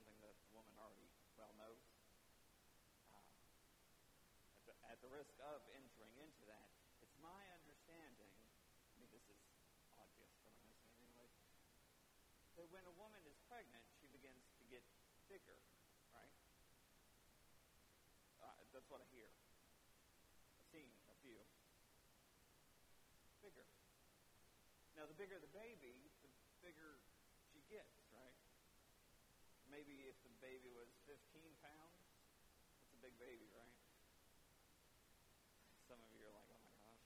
something that the woman already well knows. At the risk of entering into that, it's my understanding, I mean this is obvious from my understanding anyway, that when a woman is pregnant, she begins to get bigger, right? That's what I hear. I've seen a few. Bigger. Now, the bigger the baby, the bigger she gets, right? Maybe if the baby was 15 pounds, that's a big baby, right? Some of you are like, oh my gosh.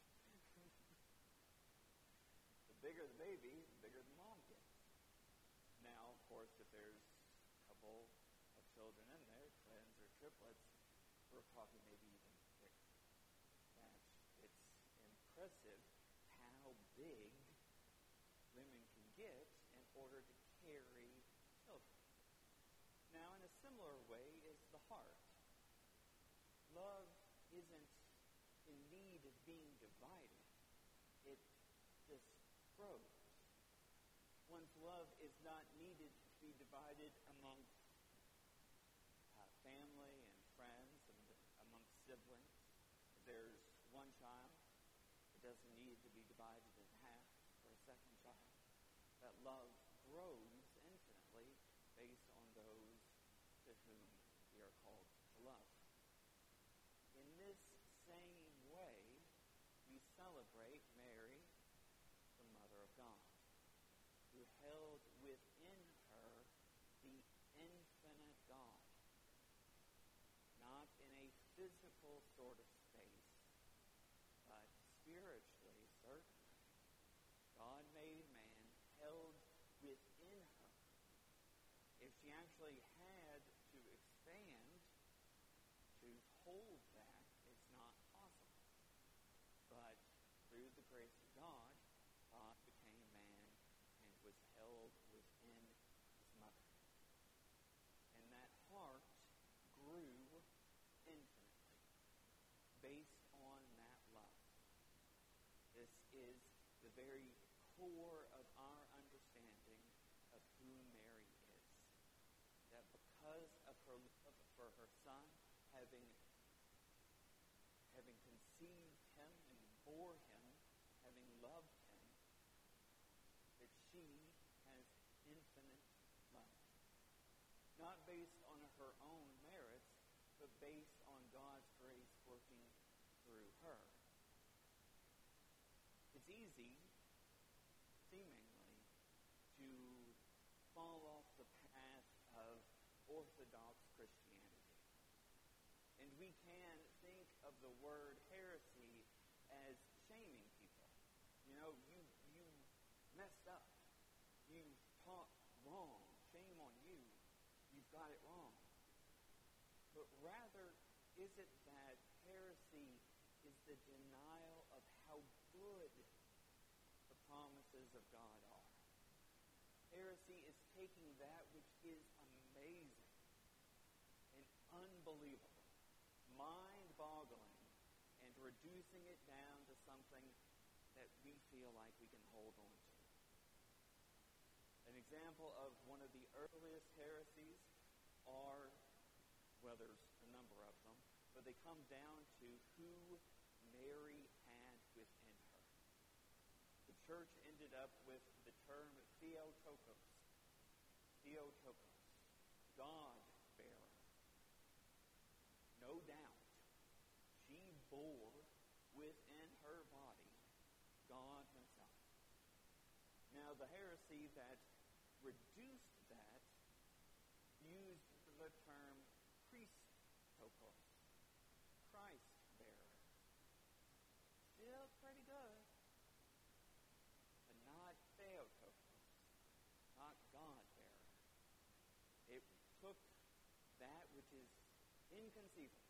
The bigger the baby, the bigger the mom gets. Now, of course, if there's a couple of children in there, twins or triplets, we're talking maybe even bigger. It's impressive how big women can get in order to carry children. Now, in a similar way is the heart. Love isn't in need of being divided. It just grows. One's love is not needed to be divided amongst family and friends and amongst siblings. If there's one child, it doesn't need to be divided in half for a second child. That love grows infinitely based on those to whom we are called to love. In this same way, we celebrate Mary, the Mother of God, who held within her the infinite God, not in a physical sort of space, but spiritually, certainly. God made man, held within her. If she actually had to expand, to hold that, it's not possible. But through the grace of God, God became man and was held within his mother. And that heart grew infinitely based on that love. This is the very core of our understanding of who Mary is. That because of her love for her son, having conceived him and bore him, having loved him, that she has infinite love. Not based on her own merits, but based on God's grace working through her. It's easy, seemingly, to fall off the path of Orthodox Christianity. And we can think of the word heresy as shaming people. You know, you messed up. You taught wrong. Shame on you. You've got it wrong. But rather, is it that heresy is the denial of how good the promises of God are? Heresy is taking that which is amazing and unbelievable, mind-boggling, and reducing it down to something that we feel like we can hold on to. An example of one of the earliest heresies are, well, there's a number of them, but they come down to who Mary had within her. The church ended up with the term Theotokos. Theotokos, God-bearer. No doubt, she bore within her body God himself. Now, the heresy that reduced that used the term Christokos, Christ-bearer. Still pretty good, but not Theotokos, not God-bearer. It took that which is inconceivable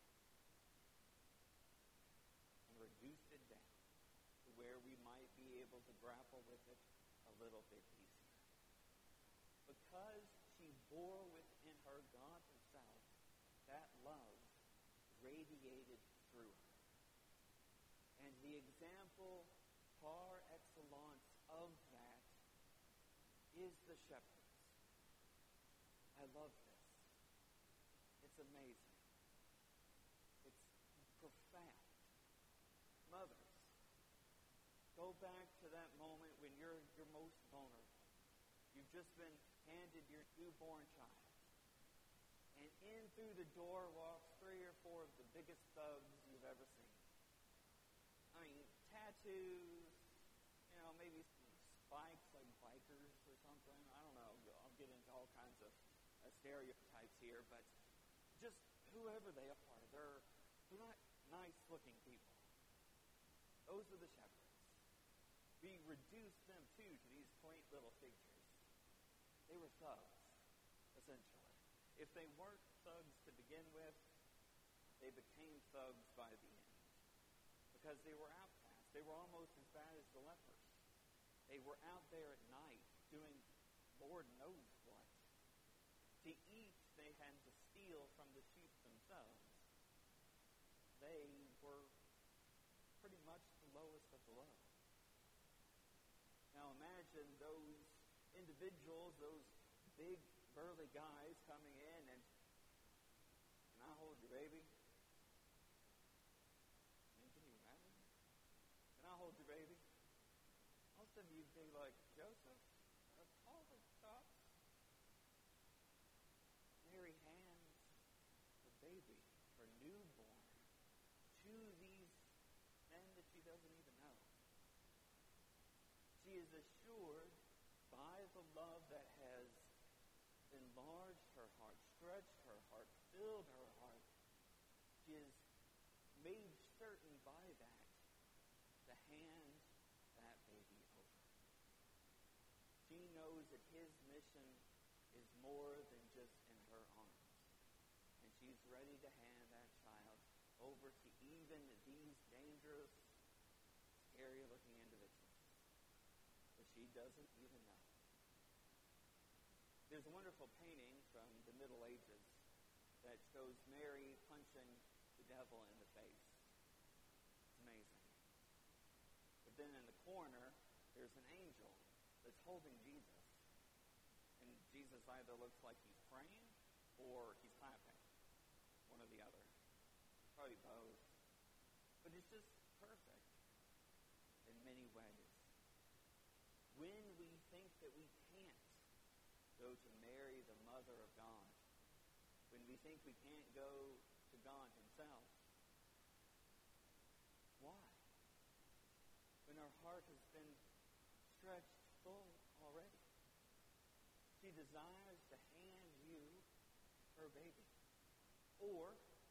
and reduced it down to where we might be able to grapple with it a little bit easier. Because she bore within her God himself, that love radiated through her. And the example par excellence of that is the shepherds. I love this. It's amazing. It's profound. Mothers, go back to that moment when you're most vulnerable. You've just been handed your newborn child. And in through the door walks 3 or 4 of the biggest thugs you've ever seen. I mean, tattoos, maybe some spikes like bikers or something. I don't know. I'll get into all kinds of stereotypes here, but just whoever they are, they're not nice-looking people. Those are the shepherds. We reduced them, too, to these quaint little figures. They were thugs, essentially. If they weren't thugs to begin with, they became thugs by the end. Because they were outcasts. They were almost as bad as the lepers. They were out there at night doing Lord knows what. To eat, they had to steal from the sheep themselves. They were pretty much the lowest of the low. Now imagine those individuals, those big, burly guys coming in and, "Can I hold your baby?" I mean, can you imagine? "Can I hold your baby?" Most of you'd be like, "Joseph, call the cops." Mary hands the baby, her newborn, to these men that she doesn't even know. She is assured by the love that has enlarged her heart, stretched her heart, filled her heart. She is made certain by that to hand that baby over. She knows that his mission is more than just in her arms. And she's ready to hand that child over to even these dangerous, scary-looking individuals that she doesn't even know. There's a wonderful painting from the Middle Ages that shows Mary punching the devil in the face. It's amazing. But then in the corner, there's an angel that's holding Jesus. And Jesus either looks like he's praying or he's clapping. One or the other. Probably both. But it's just perfect in many ways. When we think that we can't go to Mary, the Mother of God, when we think we can't go to God himself, why? When our heart has been stretched full already. She desires to hand you her baby. Or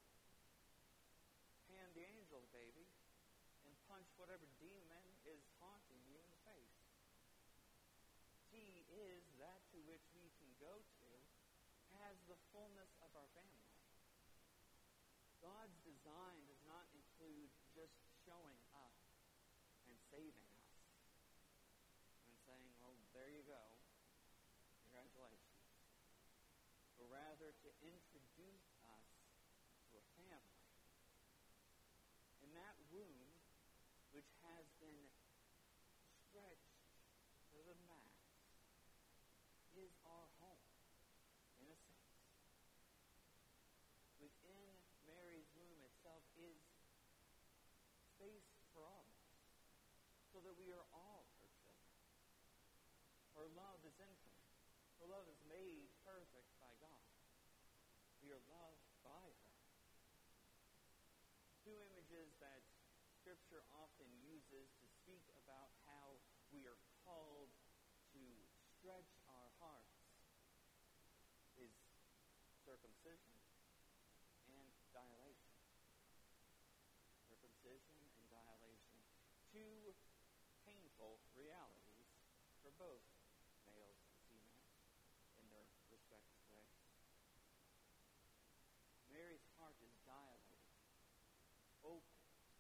hand the angel the baby and punch whatever demon is haunting you in the face. She is that to which we can go to as the fullness of our family. God's design does not include just showing up and saving us and saying, "Well, there you go. Congratulations." But rather to introduce us to a family. And that womb, which has been stretched to the max, is our home, in a sense. Within Mary's womb itself is space for all of us, so that we are all her children. Her love is infinite. Her love is made perfect by God. We are loved by her. 2 images that Scripture often uses to speak about how we are called to stretch our hearts is circumcision and dilation. Circumcision and dilation. 2 painful realities for both males and females in their respective ways. Mary's heart is dilated, open,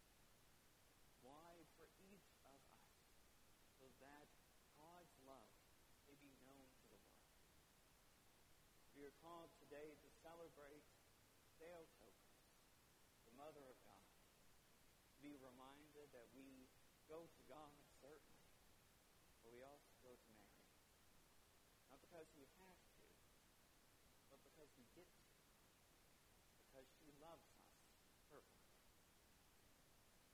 wide for each of us, so that God's love may be known to the world. We are called today to celebrate Theotokos, the Mother of God. To be reminded that we go to God, certainly, but we also go to Mary. Not because we have to, but because we get to.